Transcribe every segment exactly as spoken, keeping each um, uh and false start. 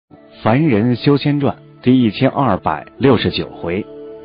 凡人修仙传第一千二百六十九回，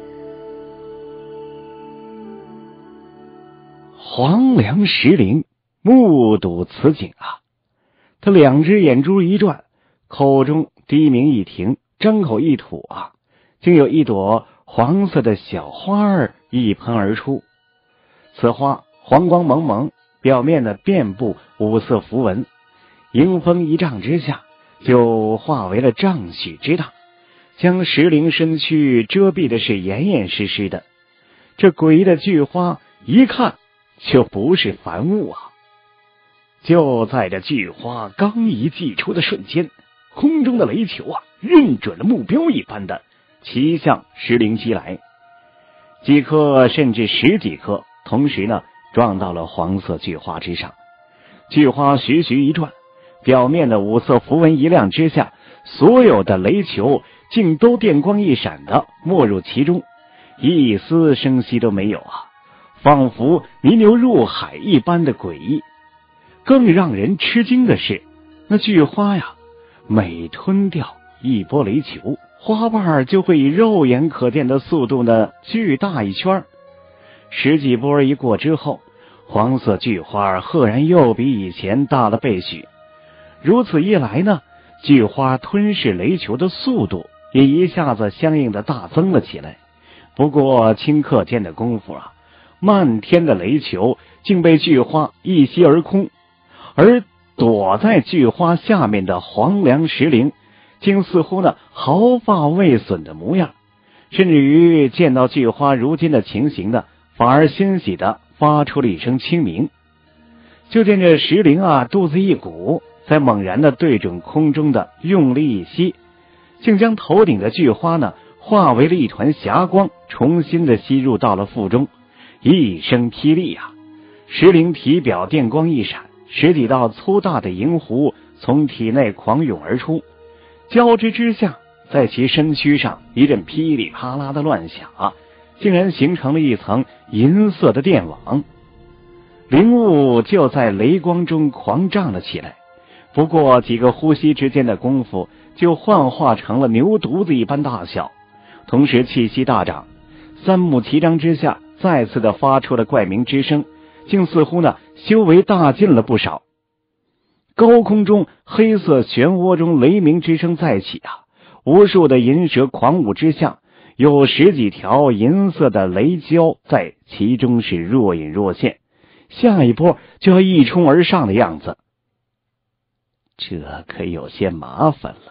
黄粱石灵目睹此景啊，他两只眼珠一转，口中低鸣一停，张口一吐啊，竟有一朵黄色的小花儿一喷而出。此花黄光蒙蒙，表面的遍布五色符文，迎风一丈之下，就化为了丈许之大，将石灵身躯遮蔽的是严严实实的。这诡异的巨花一看就不是凡物啊！就在这巨花刚一祭出的瞬间，空中的雷球啊，认准了目标一般的齐向石灵击来，几颗甚至十几颗，同时呢撞到了黄色巨花之上。巨花徐徐一转，表面的五色符文一亮之下，所有的雷球竟都电光一闪的没入其中，一丝声息都没有啊，仿佛泥牛入海一般的诡异。更让人吃惊的是，那巨花呀，每吞掉一波雷球，花瓣就会以肉眼可见的速度呢巨大一圈。十几波一过之后，黄色巨花赫然又比以前大了倍许。如此一来呢，巨花吞噬雷球的速度也一下子相应的大增了起来。不过顷刻间的功夫啊，漫天的雷球竟被巨花一吸而空，而躲在巨花下面的黄粱石灵竟似乎呢毫发未损的模样，甚至于见到巨花如今的情形呢，反而欣喜的发出了一声轻鸣。就见这石灵啊肚子一鼓，再猛然的对准空中的用力一吸，竟将头顶的巨花呢化为了一团霞光，重新的吸入到了腹中。一声霹雳啊，石灵体表电光一闪，十几道粗大的银狐从体内狂涌而出，交织之下，在其身躯上一阵噼里啪啦的乱响啊，竟然形成了一层银色的电网。灵物就在雷光中狂涨了起来，不过几个呼吸之间的功夫，就幻化成了牛犊子一般大小，同时气息大涨，三目齐张之下，再次的发出了怪鸣之声，竟似乎呢修为大进了不少。高空中黑色漩涡中雷鸣之声再起啊，无数的银蛇狂舞之下，有十几条银色的雷蛟在其中是若隐若现，下一波就要一冲而上的样子。这可有些麻烦了，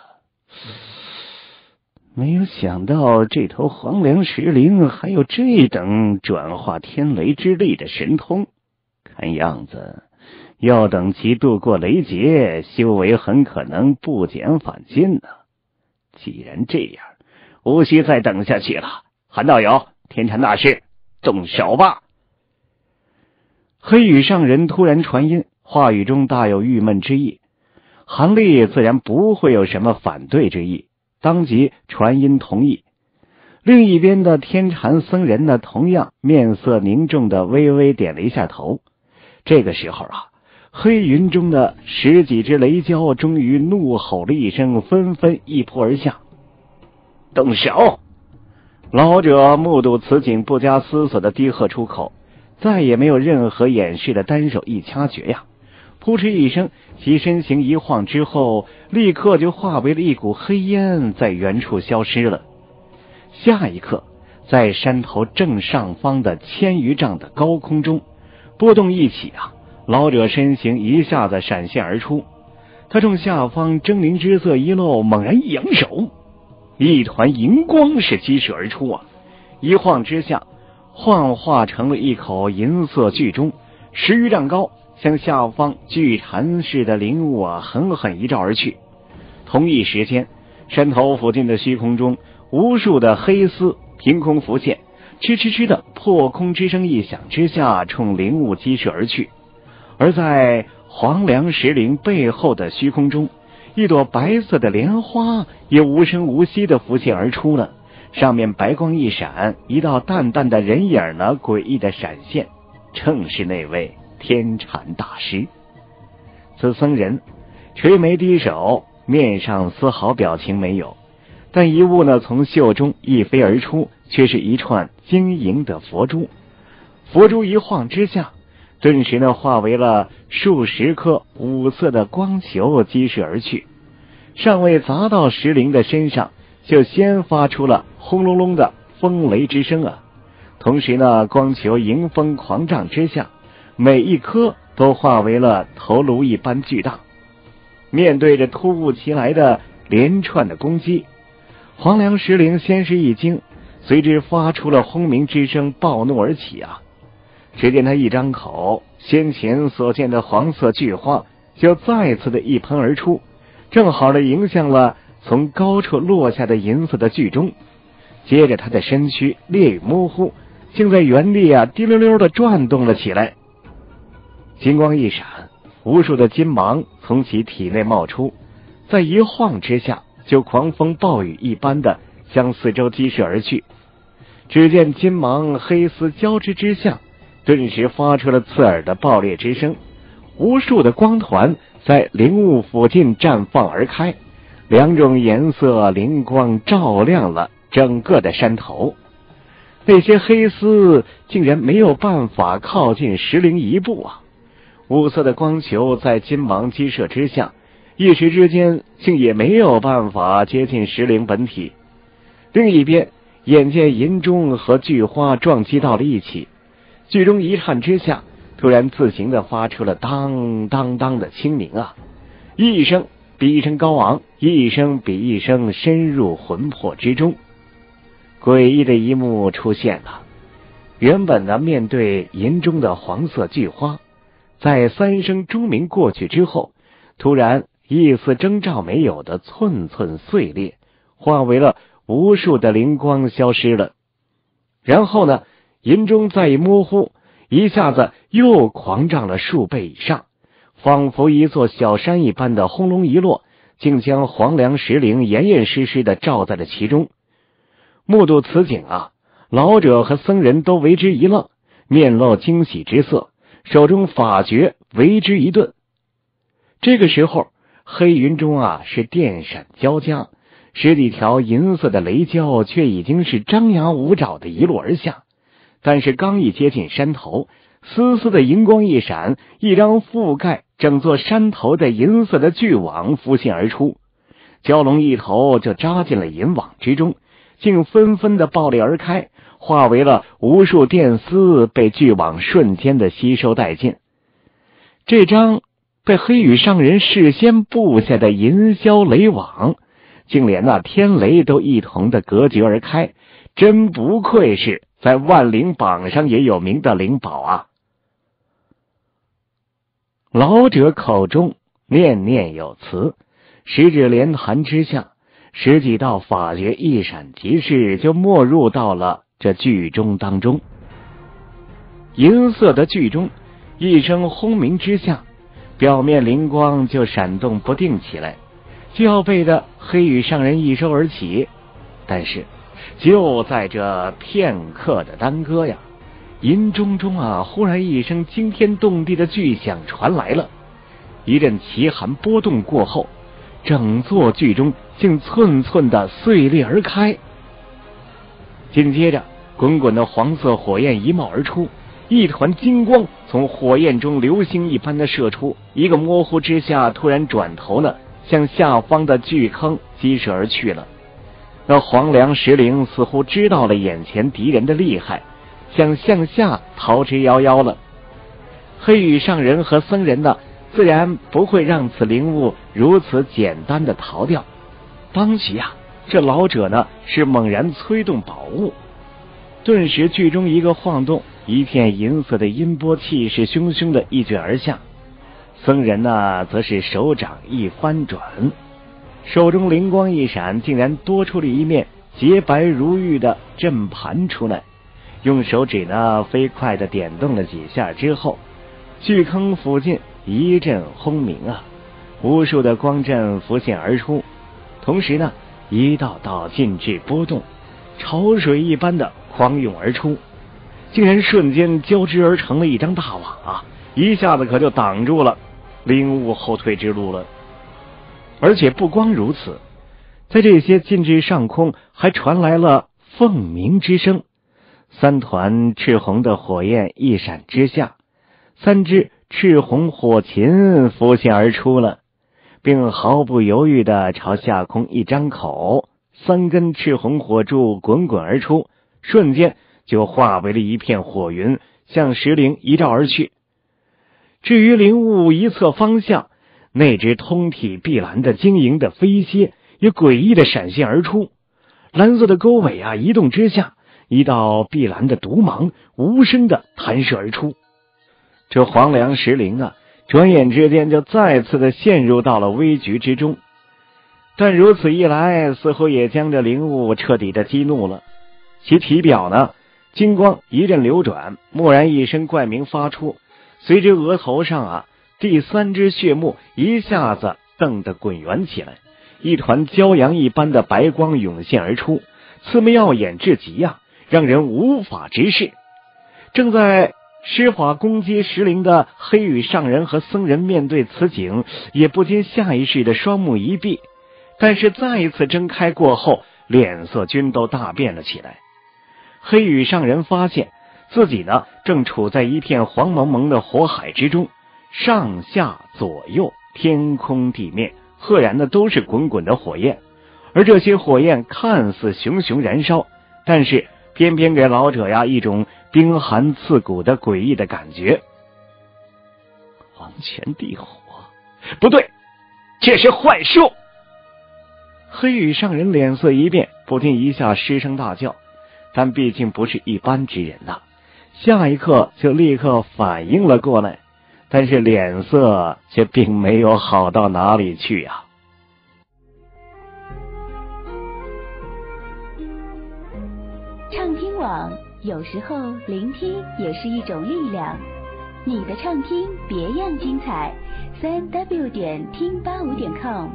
没有想到这头黄粱石灵还有这等转化天雷之力的神通，看样子要等其度过雷劫，修为很可能不减反进呢。既然这样，无需再等下去了。韩道友，天禅大师，动手吧！黑羽上人突然传音，话语中大有郁闷之意。韩立自然不会有什么反对之意，当即传音同意。另一边的天禅僧人呢，同样面色凝重的微微点了一下头。这个时候啊，黑云中的十几只雷蛟终于怒吼了一声，纷纷一扑而下。动手！老者目睹此景，不加思索的低喝出口，再也没有任何掩饰的单手一掐诀呀。扑哧一声，其身形一晃之后，立刻就化为了一股黑烟，在原处消失了。下一刻，在山头正上方的千余丈的高空中，波动一起啊，老者身形一下子闪现而出，他冲下方狰狞之色一露，猛然一扬手，一团银光是激射而出啊，一晃之下，幻化成了一口银色巨钟，十余丈高，向下方巨蝉似的灵物啊狠狠一照而去。同一时间，山头附近的虚空中，无数的黑丝凭空浮现，嗤嗤嗤的破空之声一响之下，冲灵物激射而去。而在黄粱石灵背后的虚空中，一朵白色的莲花也无声无息的浮现而出了，上面白光一闪，一道淡淡的人影呢诡异的闪现，正是那位天禅大师。此僧人垂眉低首， 面上丝毫表情没有，但一物呢从袖中一飞而出，却是一串晶莹的佛珠。佛珠一晃之下，顿时呢化为了数十颗五色的光球激射而去，尚未砸到石灵的身上，就先发出了轰隆隆的风雷之声啊！同时呢，光球迎风狂涨之下，每一颗都化为了头颅一般巨大。面对着突兀其来的连串的攻击，黄梁石灵先是一惊，随之发出了轰鸣之声，暴怒而起啊！只见他一张口，先前所见的黄色巨花就再次的一喷而出，正好的迎向了从高处落下的银色的巨钟。接着他的身躯烈雨模糊，竟在原地啊滴溜溜的转动了起来。金光一闪，无数的金芒从其体内冒出，在一晃之下就狂风暴雨一般的向四周激射而去。只见金芒黑丝交织之下，顿时发出了刺耳的爆裂之声，无数的光团在灵物附近绽放而开，两种颜色灵光照亮了整个的山头。那些黑丝竟然没有办法靠近石灵一步啊！五色的光球在金芒激射之下，一时之间竟也没有办法接近石灵本体。另一边，眼见银钟和巨花撞击到了一起，巨钟一颤之下，突然自行的发出了当当当的清鸣啊！一声比一声高昂，一声比一声深入魂魄之中。诡异的一幕出现了，原本呢面对银钟的黄色巨花，在三声钟鸣过去之后，突然一丝征兆没有的寸寸碎裂，化为了无数的灵光消失了。然后呢，银钟再一模糊，一下子又狂涨了数倍以上，仿佛一座小山一般的轰隆一落，竟将黄梁石灵严严实实的罩在了其中。目睹此景啊，老者和僧人都为之一愣，面露惊喜之色，手中法诀为之一顿。这个时候，黑云中啊是电闪交加，十几条银色的雷蛟却已经是张牙舞爪的一落而下。但是刚一接近山头，丝丝的银光一闪，一张覆盖整座山头的银色的巨网浮现而出，蛟龙一头就扎进了银网之中，竟纷纷的爆裂而开，化为了无数电丝，被巨网瞬间的吸收殆尽。这张被黑羽上人事先布下的银霄雷网，竟连那天雷都一同的隔绝而开，真不愧是在万灵榜上也有名的灵宝啊！老者口中念念有词，十指连弹之下，十几道法诀一闪即逝，就没入到了这巨钟当中。银色的巨钟一声轰鸣之下，表面灵光就闪动不定起来，就要被的黑羽上人一收而起。但是就在这片刻的耽搁呀，银钟中啊忽然一声惊天动地的巨响传来了，一阵奇寒波动过后，整座巨钟竟寸寸的碎裂而开。紧接着滚滚的黄色火焰一冒而出，一团金光从火焰中流星一般的射出，一个模糊之下，突然转头呢向下方的巨坑激射而去了。那黄梁石灵似乎知道了眼前敌人的厉害，想向下逃之夭夭了。黑羽上人和僧人呢自然不会让此灵物如此简单的逃掉。当即啊，这老者呢是猛然催动宝物，顿时剧中一个晃动，一片银色的音波气势汹汹的一卷而下。僧人呢则是手掌一翻转，手中灵光一闪，竟然多出了一面洁白如玉的阵盘出来，用手指呢飞快的点动了几下之后，巨坑附近一阵轰鸣啊，无数的光阵浮现而出，同时呢一道道禁制波动潮水一般的狂涌而出，竟然瞬间交织而成了一张大网啊，一下子可就挡住了灵物后退之路了。 而且不光如此，在这些禁制上空还传来了凤鸣之声，三团赤红的火焰一闪之下，三只赤红火禽浮现而出了，并毫不犹豫地朝下空一张口，三根赤红火柱滚滚而出，瞬间就化为了一片火云，向石灵一照而去。至于灵物一侧方向，那只通体碧蓝的晶莹的飞蝎也诡异的闪现而出，蓝色的钩尾啊移动之下，一道碧蓝的毒芒无声的弹射而出。这黄梁石灵啊，转眼之间就再次的陷入到了危局之中。但如此一来，似乎也将这灵物彻底的激怒了。其体表呢，金光一阵流转，蓦然一声怪鸣发出，随之额头上啊，第三只血目一下子瞪得滚圆起来，一团骄阳一般的白光涌现而出，魑魅耀眼至极啊，让人无法直视。正在施法攻击石灵的黑羽上人和僧人面对此景，也不禁下意识的双目一闭，但是再一次睁开过后，脸色均都大变了起来。黑羽上人发现自己呢，正处在一片黄蒙蒙的火海之中，上下左右天空地面赫然的都是滚滚的火焰，而这些火焰看似熊熊燃烧，但是偏偏给老者呀一种冰寒刺骨的诡异的感觉。黄泉地火，不对，这是幻术！黑羽上人脸色一变，不禁一下失声大叫，但毕竟不是一般之人呐、啊，下一刻就立刻反应了过来，但是脸色却并没有好到哪里去呀、啊。 畅听网，有时候聆听也是一种力量。你的畅听别样精彩，三 w 点听八五点 com。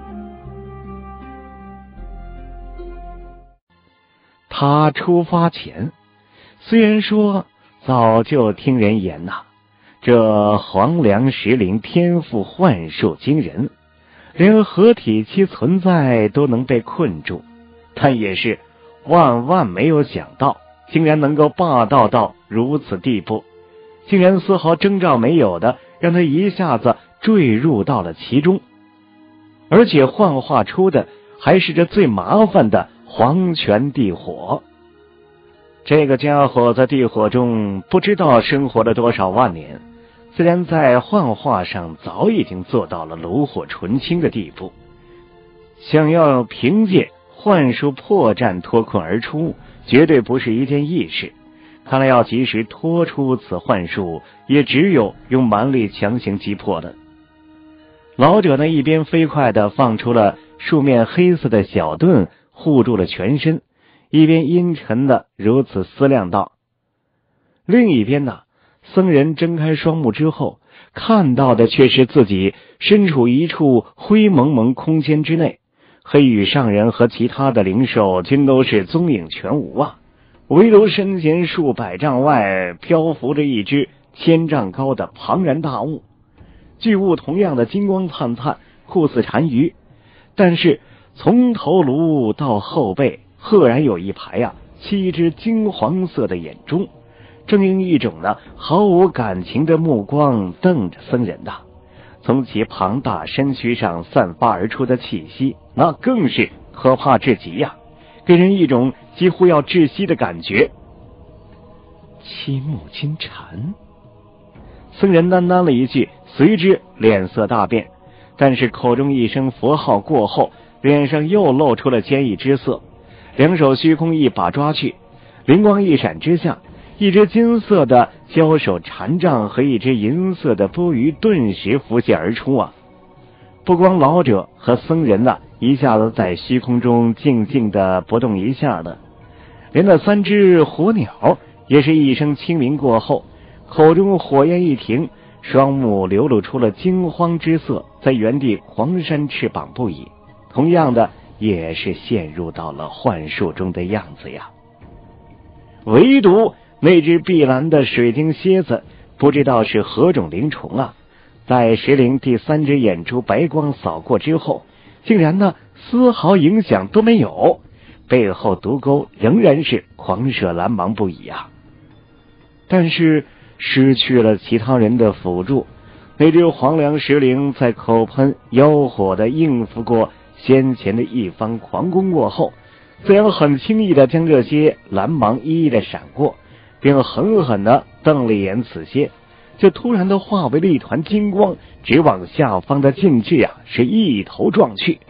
他出发前，虽然说早就听人言呐、啊，这黄梁石灵天赋幻术惊人，连合体期存在都能被困住，但也是万万没有想到，竟然能够霸道到如此地步，竟然丝毫征兆没有的让他一下子坠入到了其中，而且幻化出的还是这最麻烦的黄泉地火。这个家伙在地火中不知道生活了多少万年，自然在幻化上早已经做到了炉火纯青的地步，想要凭借幻术破绽脱困而出，绝对不是一件易事。看来要及时脱出此幻术，也只有用蛮力强行击破了。老者呢，一边飞快地放出了数面黑色的小盾护住了全身，一边阴沉的如此思量道。另一边呢，僧人睁开双目之后，看到的却是自己身处一处灰蒙蒙空间之内，黑羽上人和其他的灵兽均都是踪影全无啊，唯独身前数百丈外漂浮着一只千丈高的庞然大物，巨物同样的金光灿灿，酷似单于，但是从头颅到后背赫然有一排啊七只金黄色的眼中，正用一种呢毫无感情的目光瞪着僧人呐、啊。从其庞大身躯上散发而出的气息，那更是可怕至极呀、啊，给人一种几乎要窒息的感觉。七目金蝉，僧人喃喃了一句，随之脸色大变，但是口中一声佛号过后，脸上又露出了坚毅之色，两手虚空一把抓去，灵光一闪之下，一只金色的交手禅杖和一只银色的钵盂顿时浮现而出啊！不光老者和僧人呐、啊，一下子在虚空中静静的不动一下了，连那三只火鸟也是一声轻鸣过后，口中火焰一停，双目流露出了惊慌之色，在原地狂扇翅膀不已，同样的也是陷入到了幻术中的样子呀。唯独那只碧蓝的水晶蝎子，不知道是何种灵虫啊，在石灵第三只眼珠白光扫过之后， 竟然呢丝毫影响都没有，背后毒钩仍然是狂射蓝芒不已啊。但是失去了其他人的辅助，那只黄梁石灵在口喷妖火的应付过先前的一番狂攻过后，自然很轻易的将这些蓝芒一一的闪过，并狠狠的瞪了一眼此些，就突然的化为了一团金光，直往下方的禁制啊是一头撞去。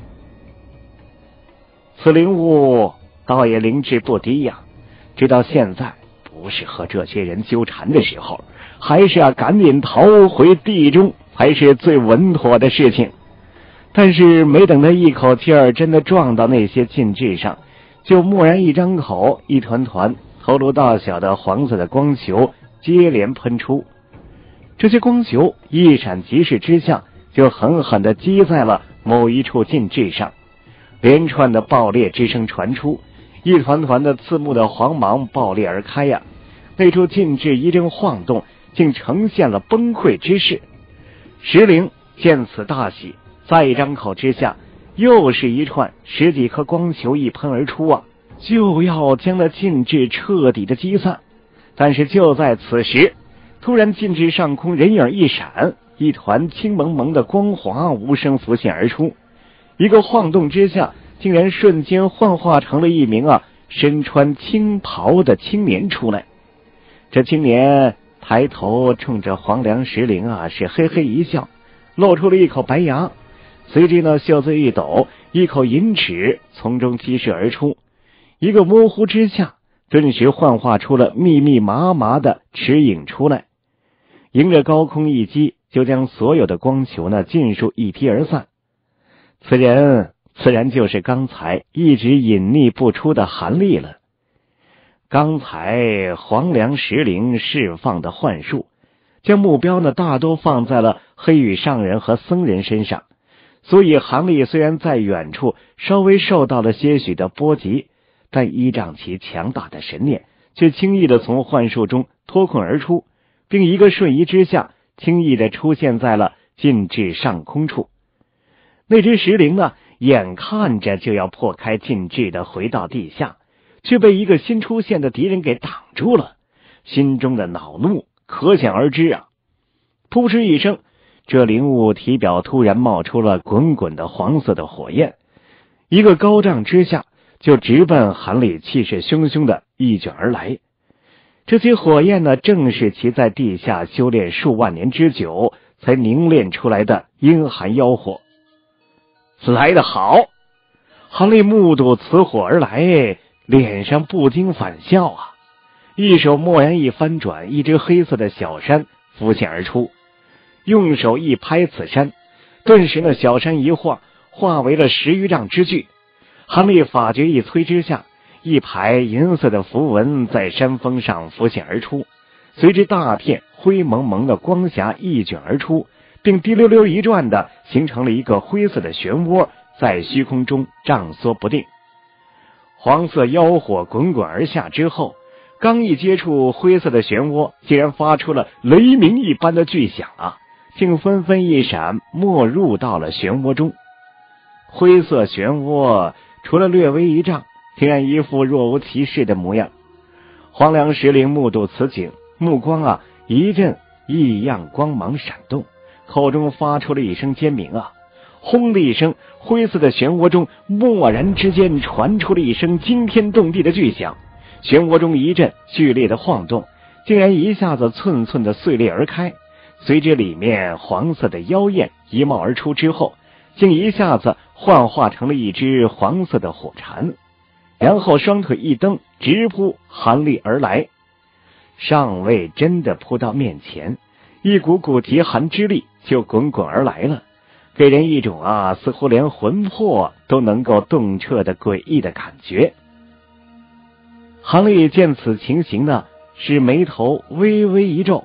此灵物倒也灵智不低呀、啊，直到现在不是和这些人纠缠的时候，还是啊赶紧逃回地中才是最稳妥的事情。但是没等他一口气儿真的撞到那些禁制上，就蓦然一张口，一团团头颅大小的黄色的光球接连喷出。这些光球一闪即逝之下，就狠狠地击在了某一处禁制上，连串的爆裂之声传出，一团团的刺目的黄芒爆裂而开呀、啊！那处禁制一阵晃动，竟呈现了崩溃之势。石灵见此大喜，再一张口之下，又是一串十几颗光球一喷而出啊，就要将那禁制彻底的击散。但是就在此时，突然禁制上空人影一闪，一团青蒙蒙的光华无声浮现而出，一个晃动之下，竟然瞬间幻化成了一名啊身穿青袍的青年出来。这青年抬头冲着黄梁石灵啊是嘿嘿一笑，露出了一口白牙，随即呢袖子一抖，一口银尺从中激射而出，一个模糊之下，顿时幻化出了密密麻麻的尺影出来，迎着高空一击，就将所有的光球呢尽数一劈而散。此人自然就是刚才一直隐匿不出的韩立了。刚才黄梁石灵释放的幻术，将目标呢大多放在了黑羽上人和僧人身上，所以韩立虽然在远处稍微受到了些许的波及，但依仗其强大的神念，却轻易的从幻术中脱困而出，并一个瞬移之下，轻易的出现在了禁制上空处。那只石灵呢，眼看着就要破开禁制的回到地下，却被一个新出现的敌人给挡住了，心中的恼怒可想而知啊！噗嗤一声，这灵物体表突然冒出了滚滚的黄色的火焰，一个高丈之下，就直奔韩立气势汹汹的一卷而来。这些火焰呢，正是其在地下修炼数万年之久才凝练出来的阴寒妖火。来得好！韩立目睹此火而来，脸上不禁反笑啊，一手蓦然一翻转，一只黑色的小山浮现而出，用手一拍此山，顿时那小山一晃，化为了十余丈之巨。韩立法诀一催之下，一排银色的符文在山峰上浮现而出，随之大片灰蒙蒙的光霞一卷而出，并滴溜溜一转的形成了一个灰色的漩涡，在虚空中胀缩不定。黄色妖火滚滚而下之后，刚一接触灰色的漩涡，竟然发出了雷鸣一般的巨响啊，竟纷纷一闪，没入到了漩涡中。灰色漩涡除了略微一胀，竟然一副若无其事的模样。黄梁石灵目睹此景，目光啊一阵异样光芒闪动，口中发出了一声尖鸣啊！轰的一声，灰色的漩涡中蓦然之间传出了一声惊天动地的巨响，漩涡中一阵剧烈的晃动，竟然一下子寸寸的碎裂而开，随着里面黄色的妖焰一冒而出之后，竟一下子幻化成了一只黄色的火蝉，然后双腿一蹬，直扑韩立而来。尚未真的扑到面前，一股股极寒之力就滚滚而来了，给人一种啊似乎连魂魄都能够洞彻的诡异的感觉。韩立见此情形呢，是眉头微微一皱，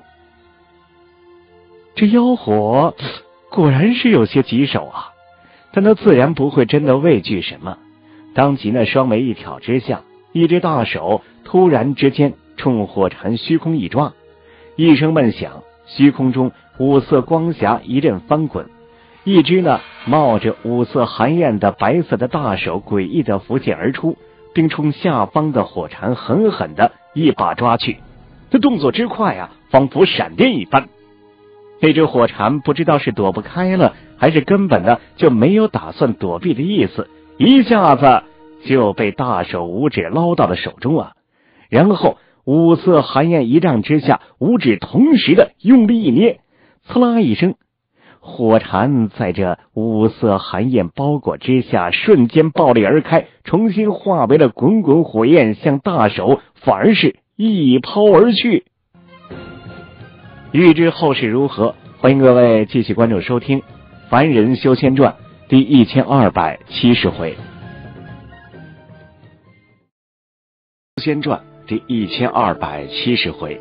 这妖火果然是有些棘手啊，但他自然不会真的畏惧什么。当即那双眉一挑之下，一只大手突然之间冲火蝉虚空一抓，一声闷响，虚空中五色光霞一阵翻滚， 一只呢冒着五色寒焰的白色的大手诡异的浮现而出，并冲下方的火蝉狠狠的一把抓去。这动作之快啊，仿佛闪电一般。那只火蝉不知道是躲不开了，还是根本呢就没有打算躲避的意思，一下子就被大手五指捞到了手中啊。然后五色寒焰一丈之下，五指同时的用力一捏，刺啦一声，火蝉在这五色寒焰包裹之下瞬间爆裂而开，重新化为了滚滚火焰，向大手反而是一抛而去。欲知后事如何，欢迎各位继续关注收听《凡人修仙传》第一千二百七十回。修仙传第一千二百七十回，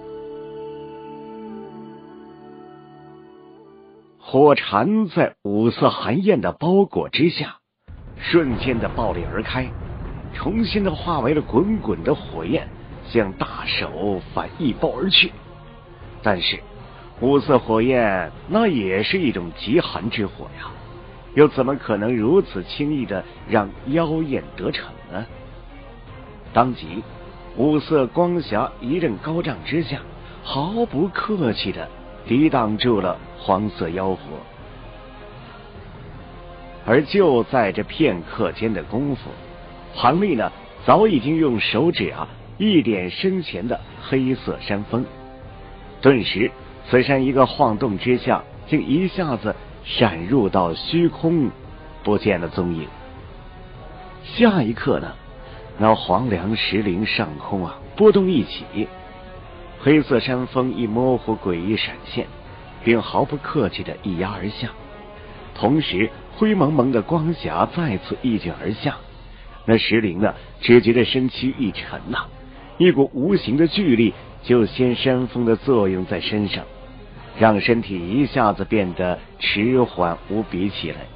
火蝉在五色寒焰的包裹之下，瞬间的爆裂而开，重新的化为了滚滚的火焰，向大手反一包而去。但是五色火焰那也是一种极寒之火呀，又怎么可能如此轻易的让妖焰得逞呢？当即五色光霞一阵高涨之下，毫不客气的抵挡住了黄色妖火。而就在这片刻间的功夫，韩立呢早已经用手指啊一点身前的黑色山峰，顿时此山一个晃动之下，竟一下子闪入到虚空，不见了踪影。下一刻呢，那黄梁石林上空啊波动一起，黑色山峰一模糊诡异闪现，并毫不客气的一压而下。同时灰蒙蒙的光霞再次一卷而下，那石林呢只觉得身躯一沉呐、啊，一股无形的巨力就先山峰的作用在身上，让身体一下子变得迟缓无比起来。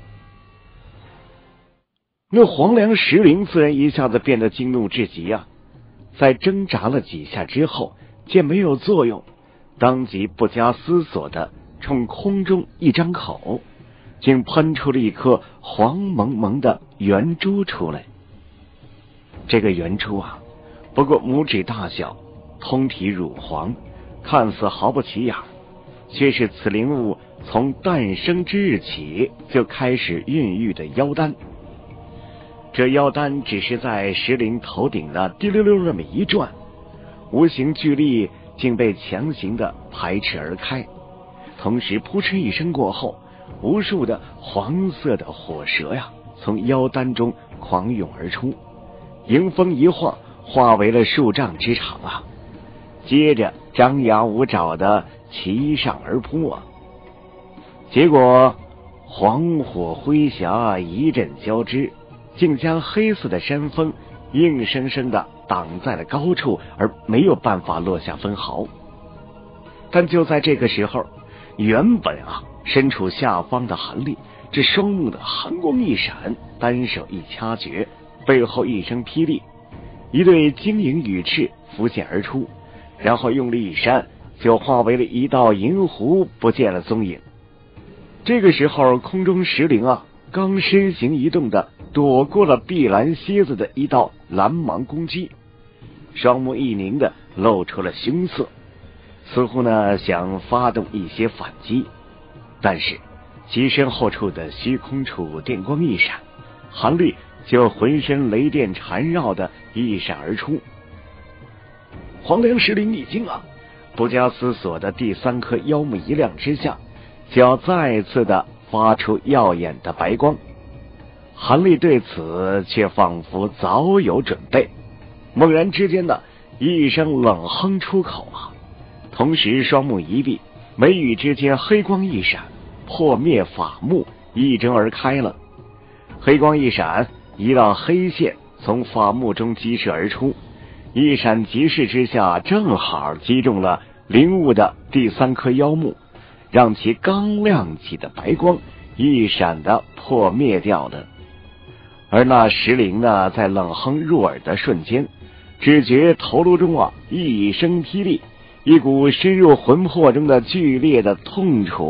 那黄梁石林自然一下子变得惊怒至极啊，在挣扎了几下之后，见没有作用，当即不加思索的冲空中一张口，竟喷出了一颗黄蒙蒙的圆珠出来。这个圆珠啊不过拇指大小，通体乳黄，看似毫不起眼，却是此灵物从诞生之日起就开始孕育的妖丹。这妖丹只是在石林头顶的滴溜溜那么一转，无形巨力竟被强行的排斥而开，同时扑哧一声过后，无数的黄色的火蛇呀从妖丹中狂涌而出，迎风一晃，化为了数丈之长啊，接着张牙舞爪的齐上而扑啊。结果黄火灰霞一阵交织，竟将黑色的山峰硬生生的挡在了高处，而没有办法落下分毫。但就在这个时候，原本啊身处下方的韩立，这双目的寒光一闪，单手一掐诀，背后一声霹雳，一对晶莹羽翅浮现而出，然后用力一扇，就化为了一道银狐，不见了踪影。这个时候空中石灵啊刚身形一动的躲过了碧蓝蝎子的一道蓝芒攻击，双目一凝的露出了凶色，似乎呢想发动一些反击。但是其身后处的虚空处电光一闪，韩立就浑身雷电缠绕的一闪而出。黄梁石灵一惊啊，不加思索的第三颗妖目一亮之下，就要再次的发出耀眼的白光。韩立对此却仿佛早有准备，猛然之间的一声冷哼出口啊，同时双目一闭，眉宇之间黑光一闪，破灭法幕一睁而开了。黑光一闪，一道黑线从法幕中激射而出，一闪即逝之下，正好击中了灵物的第三颗妖目，让其刚亮起的白光一闪的破灭掉了。而那石灵呢，在冷哼入耳的瞬间，只觉头颅中啊一声霹雳，一股深入魂魄中的剧烈的痛楚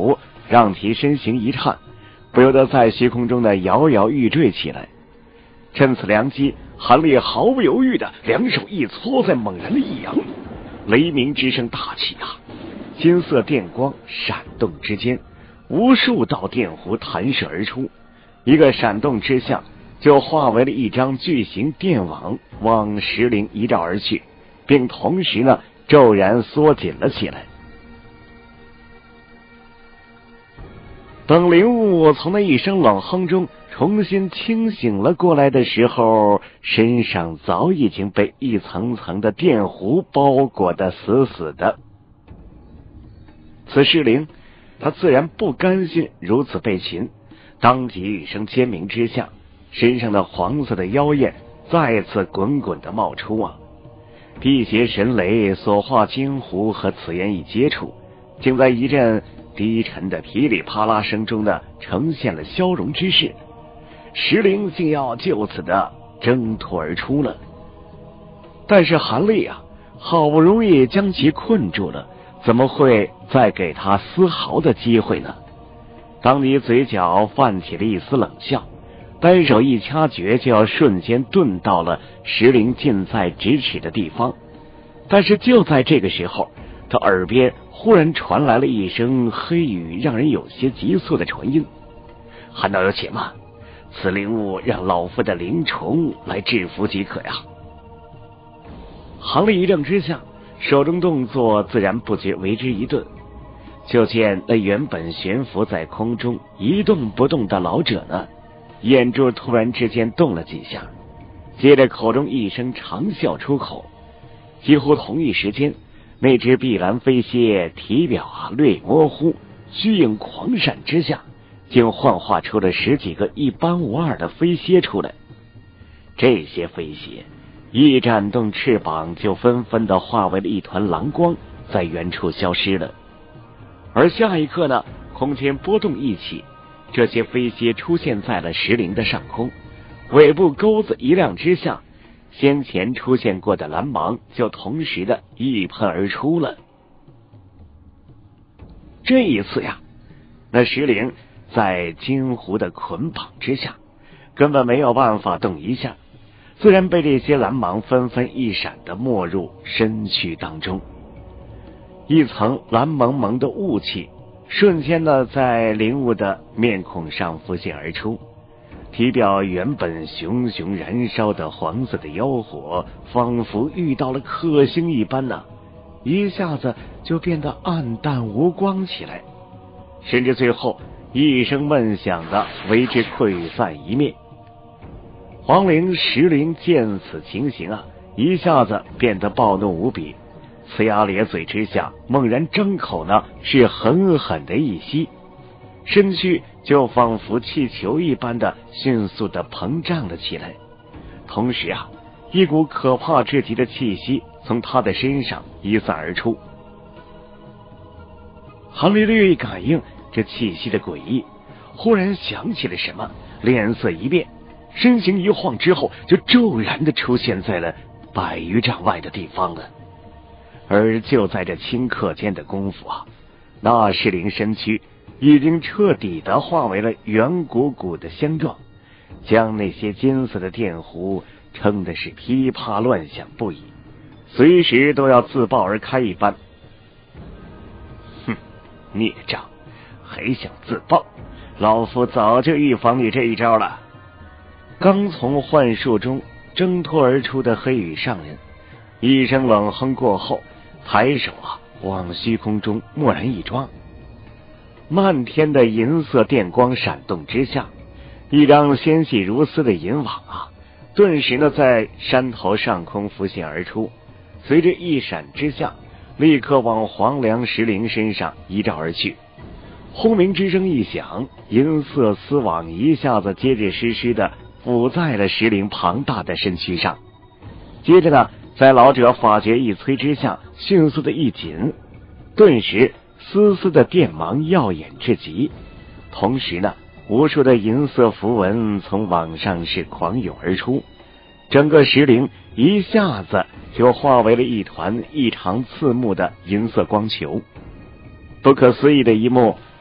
让其身形一颤，不由得在虚空中的摇摇欲坠起来。趁此良机，韩立毫不犹豫的两手一搓，再猛然的一扬，雷鸣之声大起啊！金色电光闪动之间，无数道电弧弹射而出，一个闪动之下，就化为了一张巨型电网，往石灵一照而去，并同时呢骤然缩紧了起来。等灵物从那一声冷哼中重新清醒了过来的时候，身上早已经被一层层的电弧包裹得死死的。此石灵他自然不甘心如此被擒，当即一声尖鸣之下，身上的黄色的妖焰再次滚滚的冒出啊！辟邪神雷所化金湖和此焰一接触，竟在一阵低沉的噼里啪啦声中呢，呈现了消融之势。石灵竟要就此的挣脱而出了，但是韩立啊，好不容易将其困住了，怎么会再给他丝毫的机会呢？当你嘴角泛起了一丝冷笑，单手一掐诀，就要瞬间遁到了石灵近在咫尺的地方。但是就在这个时候，他耳边忽然传来了一声黑语，让人有些急促的传音：“韩道友且慢，此灵物让老夫的灵虫来制服即可呀。”韩立一怔之下，手中动作自然不觉为之一顿。就见那原本悬浮在空中一动不动的老者呢，眼珠突然之间动了几下，接着口中一声长啸出口。几乎同一时间，那只碧蓝飞蝎体表啊略模糊，虚影狂闪之下，竟幻化出了十几个一般无二的飞蝎出来。这些飞蝎一展动翅膀，就纷纷的化为了一团蓝光，在远处消失了。而下一刻呢，空间波动一起，这些飞蝎出现在了石灵的上空，尾部钩子一亮之下，先前出现过的蓝芒就同时的一喷而出了。这一次呀，那石灵在金湖的捆绑之下，根本没有办法动一下，自然被这些蓝芒纷纷一闪的没入身躯当中。一层蓝蒙蒙的雾气瞬间的在灵物的面孔上浮现而出，体表原本熊熊燃烧的黄色的妖火，仿佛遇到了克星一般呢、啊，一下子就变得暗淡无光起来，甚至最后一声闷响的为之溃散一灭。黄灵石灵见此情形啊，一下子变得暴怒无比，呲牙咧嘴之下，猛然张口呢，是狠狠的一吸，身躯就仿佛气球一般的迅速的膨胀了起来。同时啊，一股可怕至极的气息从他的身上一散而出。韩立略一感应这气息的诡异，忽然想起了什么，脸色一变，身形一晃之后，就骤然的出现在了百余丈外的地方了。而就在这顷刻间的功夫啊，那石灵身躯已经彻底的化为了圆鼓鼓的香状，将那些金色的电弧撑的是噼啪乱响不已，随时都要自爆而开一般。哼，孽障，还想自爆？老夫早就预防你这一招了。刚从幻术中挣脱而出的黑羽上人，一声冷哼过后，抬手啊往虚空中蓦然一抓，漫天的银色电光闪动之下，一张纤细如丝的银网啊，顿时呢在山头上空浮现而出，随着一闪之下，立刻往黄梁石灵身上一照而去。轰鸣之声一响，银色丝网一下子结结实实的附在了石灵庞大的身躯上。接着呢，在老者法诀一催之下，迅速的一紧，顿时丝丝的电芒耀眼至极，同时呢，无数的银色符文从网上是狂涌而出，整个石灵一下子就化为了一团异常刺目的银色光球。不可思议的一幕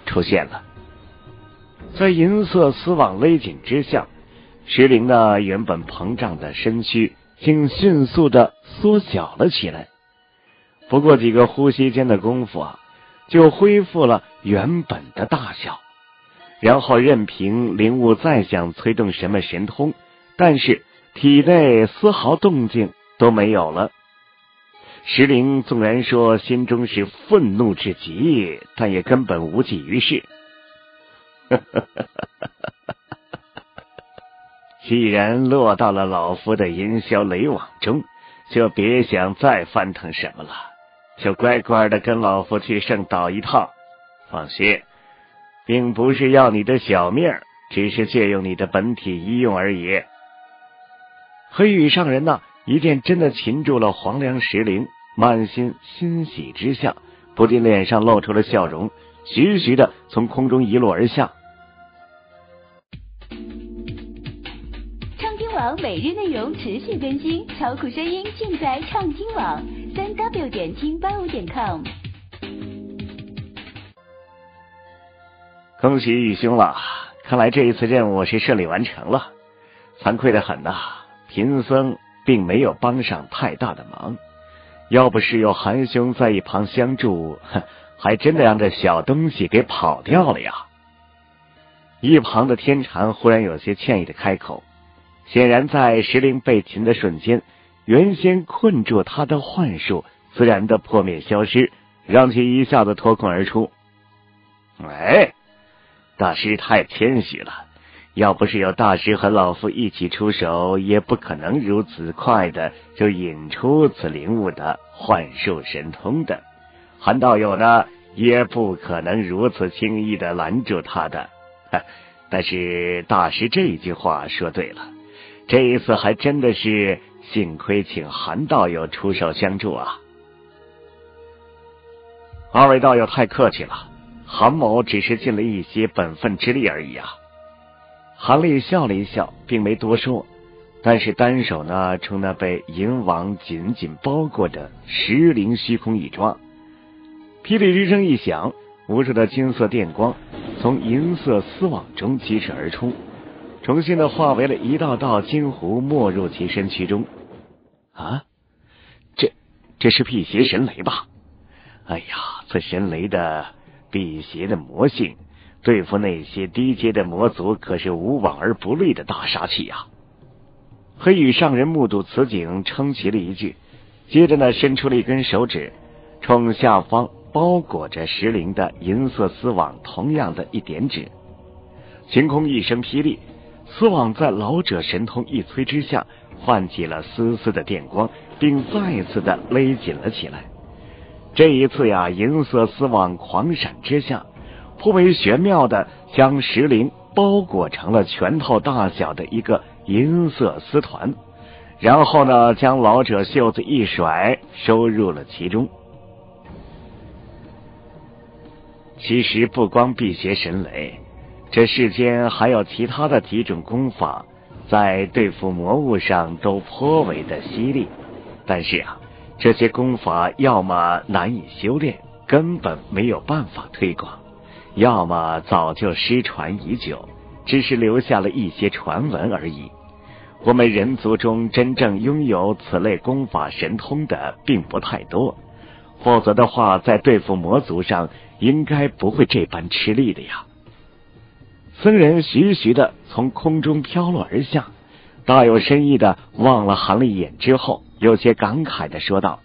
出现了。在银色丝网勒紧之下，石灵呢原本膨胀的身躯竟迅速的缩小了起来。不过几个呼吸间的功夫啊，就恢复了原本的大小。然后任凭灵物再想催动什么神通，但是体内丝毫动静都没有了。石灵纵然说心中是愤怒至极，但也根本无济于事。既然落到了老夫的银霄雷网中，就别想再翻腾什么了，就乖乖的跟老夫去圣岛一趟。放心，并不是要你的小命，只是借用你的本体一用而已。黑羽上人呢，一见真的擒住了黄粱石灵，满心欣喜之下，不禁脸上露出了笑容，徐徐的从空中一落而下。 畅听网每日内容持续更新，超酷声音尽在畅听网，三 w 点听八五点 com。 恭喜玉兄了，看来这一次任务是顺利完成了。惭愧的很呐、啊，贫僧并没有帮上太大的忙，要不是有韩兄在一旁相助，还真的让这小东西给跑掉了呀。一旁的天禅忽然有些歉意的开口，显然在石灵被擒的瞬间，原先困住他的幻术自然的破灭消失，让其一下子脱困而出。哎，大师太谦虚了，要不是有大师和老夫一起出手，也不可能如此快的就引出此灵物的幻术神通的。韩道友呢，也不可能如此轻易的拦住他的。但是大师这一句话说对了，这一次还真的是幸亏请韩道友出手相助啊。二位道友太客气了，韩某只是尽了一些本分之力而已啊。韩立笑了一笑，并没多说，但是单手呢冲那被银网紧紧包裹的石灵虚空一抓，霹雳之声一响，无数的金色电光从银色丝网中疾驰而出，重新的化为了一道道金弧，没入其身躯中。啊，这这是辟邪神雷吧？哎呀，此神雷的辟邪的魔性，对付那些低阶的魔族可是无往而不利的大杀器啊！黑羽上人目睹此景，称奇了一句，接着呢伸出了一根手指，冲下方包裹着石灵的银色丝网同样的一点指，晴空一声霹雳，丝网在老者神通一催之下，泛起了丝丝的电光，并再次的勒紧了起来。这一次呀，银色丝网狂闪之下，颇为玄妙的将石灵包裹成了拳头大小的一个银色丝团，然后呢将老者袖子一甩，收入了其中。其实不光辟邪神雷，这世间还有其他的几种功法，在对付魔物上都颇为的犀利，但是啊，这些功法要么难以修炼，根本没有办法推广，要么早就失传已久，只是留下了一些传闻而已。我们人族中真正拥有此类功法神通的并不太多，否则的话在对付魔族上应该不会这般吃力的呀。僧人徐徐的从空中飘落而下，大有深意的望了韩了一眼之后，有些感慨的说道：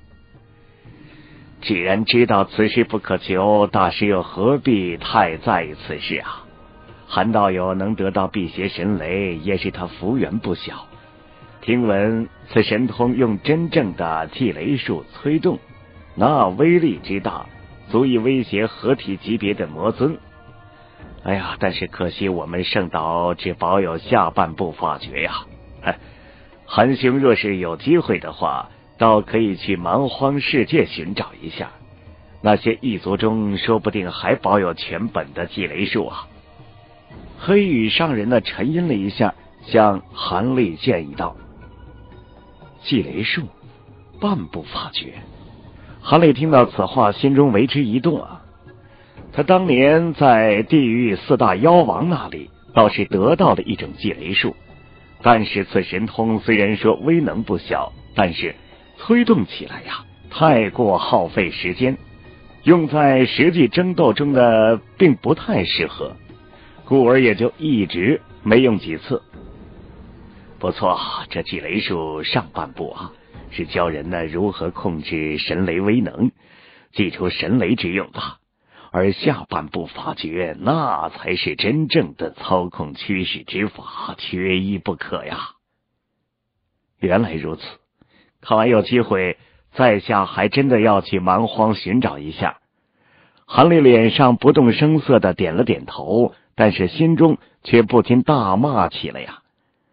既然知道此事不可求，大师又何必太在意此事啊？韩道友能得到辟邪神雷，也是他福缘不小。听闻此神通用真正的祭雷术催动，那威力之大，足以威胁合体级别的魔尊。哎呀，但是可惜我们圣岛只保有下半部发掘呀。韩兄若是有机会的话，倒可以去蛮荒世界寻找一下，那些异族中说不定还保有全本的祭雷术啊。黑羽上人呢沉吟了一下，向韩立建议道：祭雷术半部发掘。韩立听到此话，心中为之一动啊。 他当年在地狱四大妖王那里倒是得到了一种祭雷术，但是此神通虽然说威能不小，但是推动起来呀太过耗费时间，用在实际争斗中的并不太适合，故而也就一直没用几次。不错，这祭雷术上半部啊是教人呢如何控制神雷威能，祭出神雷之用的，而下半部法诀那才是真正的操控驱使之法，缺一不可呀。原来如此，看来有机会在下还真的要去蛮荒寻找一下。韩立脸上不动声色的点了点头，但是心中却不禁大骂起来呀。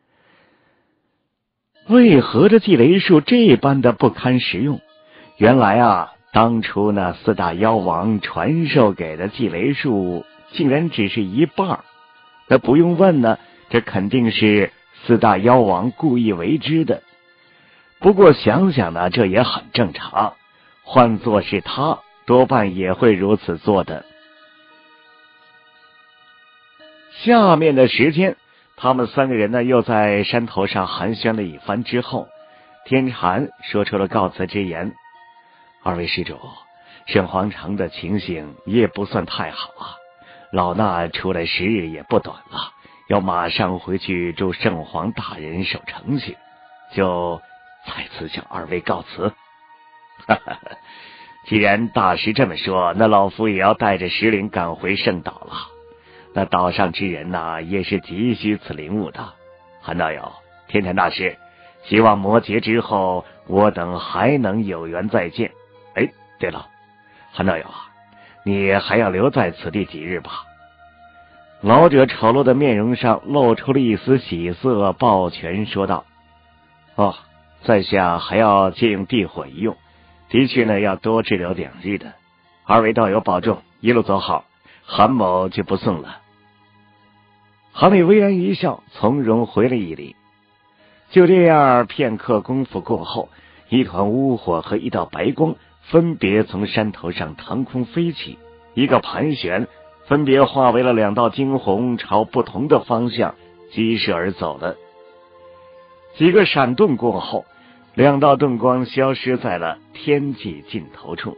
为何这祭雷术这般的不堪实用？原来啊当初那四大妖王传授给的祭雷术竟然只是一半，那不用问呢，这肯定是四大妖王故意为之的。不过想想呢，这也很正常，换作是他多半也会如此做的。下面的时间，他们三个人呢又在山头上寒暄了一番之后，天禅说出了告辞之言。二位施主，圣皇城的情形也不算太好啊，老衲出来时日也不短了，要马上回去祝圣皇大人守程序，就再次向二位告辞。既然大师这么说，那老夫也要带着石灵赶回圣岛了。那岛上之人呐，也是急需此灵物的。韩道友，天禅大师，希望魔劫之后，我等还能有缘再见。哎，对了，韩道友啊，你还要留在此地几日吧？老者丑陋的面容上露出了一丝喜色，抱拳说道：哦，在下还要借用地火一用，的确呢要多滞留两日的。二位道友保重，一路走好，韩某就不送了。韩立微然一笑，从容回了一礼。就这样，片刻功夫过后，一团乌火和一道白光分别从山头上腾空飞起，一个盘旋，分别化为了两道惊鸿，朝不同的方向激射而走了。几个闪动过后，两道盾光消失在了天际尽头处。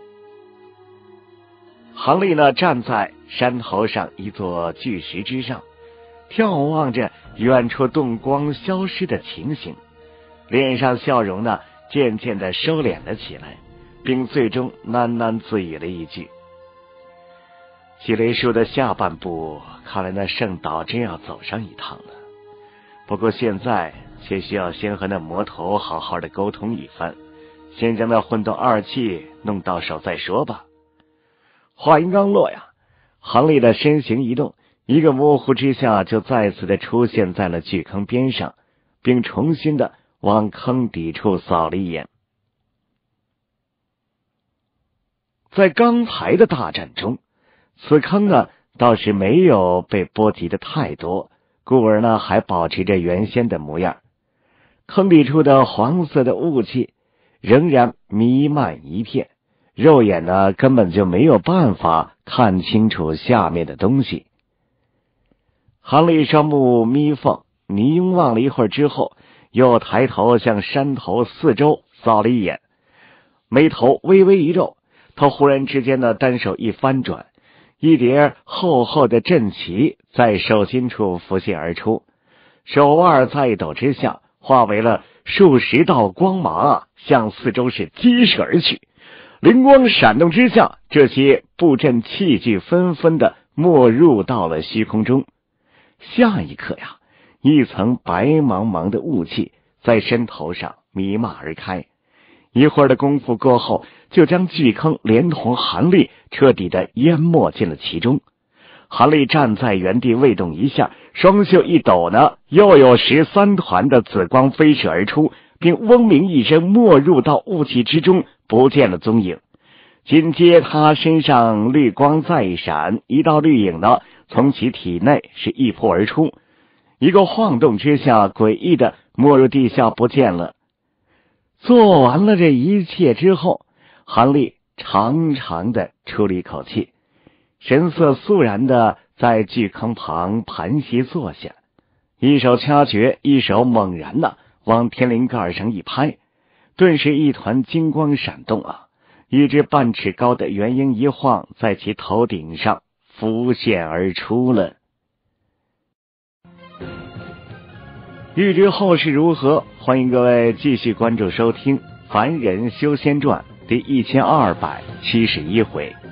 韩立呢，站在山头上一座巨石之上，眺望着远处盾光消失的情形，脸上笑容呢渐渐的收敛了起来，并最终喃喃自语了一句：祭雷术的下半部，看来那圣岛真要走上一趟了。不过现在却需要先和那魔头好好的沟通一番，先将那混沌二气弄到手再说吧。话音刚落呀，韩立的身形一动，一个模糊之下就再次的出现在了巨坑边上，并重新的往坑底处扫了一眼。在刚才的大战中，此坑呢倒是没有被波及的太多，故而呢还保持着原先的模样。坑底处的黄色的雾气仍然弥漫一片，肉眼呢根本就没有办法看清楚下面的东西。韩立双目眯缝，凝望了一会儿之后，又抬头向山头四周扫了一眼，眉头微微一皱，他忽然之间呢单手一翻转，一叠厚厚的阵旗在手心处浮现而出，手腕在一抖之下化为了数十道光芒啊，向四周是激射而去。灵光闪动之下，这些布阵器具纷纷的没入到了虚空中。下一刻呀，一层白茫茫的雾气在山头上弥漫而开，一会儿的功夫过后，就将巨坑连同韩立彻底的淹没进了其中。韩立站在原地未动一下，双袖一抖呢，又有十三团的紫光飞射而出，并嗡鸣一声没入到雾气之中，不见了踪影。紧接他身上绿光再闪，一道绿影呢从其体内是一扑而出，一个晃动之下诡异的没入地下不见了。做完了这一切之后，韩立长长的出了一口气， 神色肃然的在巨坑旁盘膝坐下，一手掐诀，一手猛然的往天灵盖上一拍，顿时一团金光闪动啊！一只半尺高的圆鹰一晃，在其头顶上浮现而出了。欲知后事如何，欢迎各位继续关注收听《凡人修仙传》第一千二百七十一回。